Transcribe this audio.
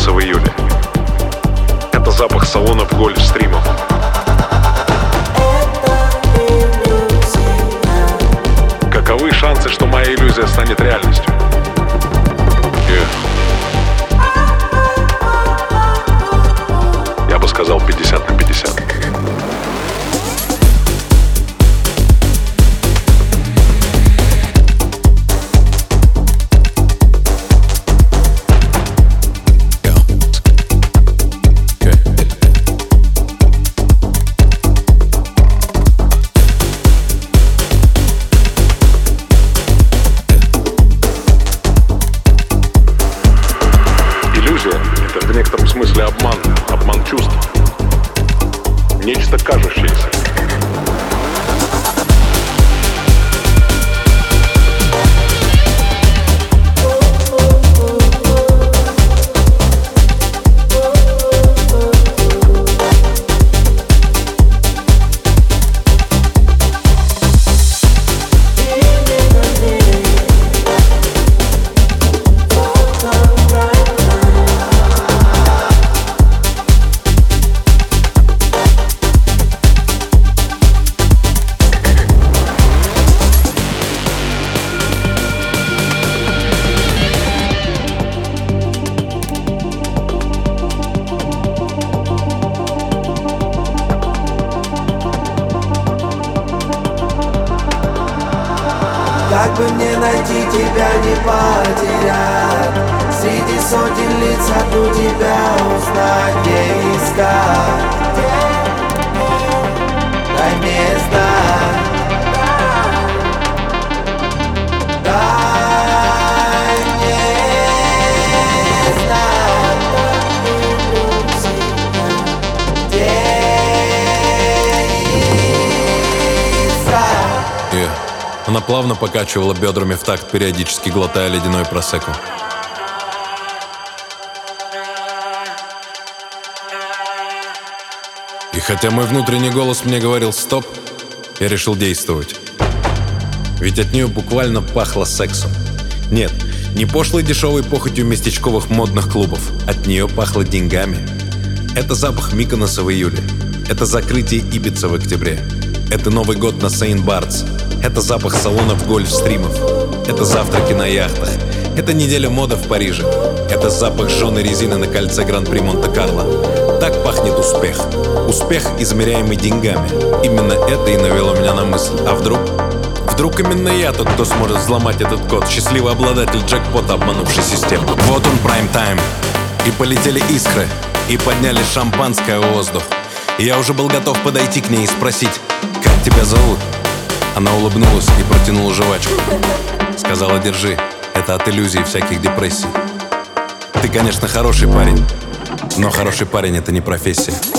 Миконоса в июле. Это запах салонов гольф-стримов. Каковы шансы, что моя иллюзия станет реальностью? Я бы сказал 50/50. Это в некотором смысле обман чувств, нечто кажущееся. Как бы мне найти тебя, не потерять? Среди сотен лиц одну тебя узнать, где искать? Дай мне знать. Дай мне знать. Где искать? Она плавно покачивала бедрами в такт, периодически глотая ледяной просекко. И хотя мой внутренний голос мне говорил «стоп», я решил действовать. Ведь от нее буквально пахло сексом. Нет, не пошлой дешевой похотью местечковых модных клубов. От нее пахло деньгами. Это запах Миконоса в июле. Это закрытие Ибицы в октябре. Это Новый год на Сейнт-Бартс. Это запах салонов гольф-стримов. Это завтраки на яхтах. Это неделя моды в Париже. Это запах жженой резины на кольце Гран-при Монте-Карло. Так пахнет успех. Успех, измеряемый деньгами. Именно это и навело меня на мысль. А вдруг? Вдруг именно я тот, кто сможет взломать этот код. Счастливый обладатель джекпота, обманувший систему. Вот он, прайм-тайм. И полетели искры. И подняли шампанское в воздух. И я уже был готов подойти к ней и спросить: «Как тебя зовут?» Она улыбнулась и протянула жвачку. Сказала: «Держи, это от иллюзий всяких депрессий. Ты, конечно, хороший парень, но хороший парень — это не профессия».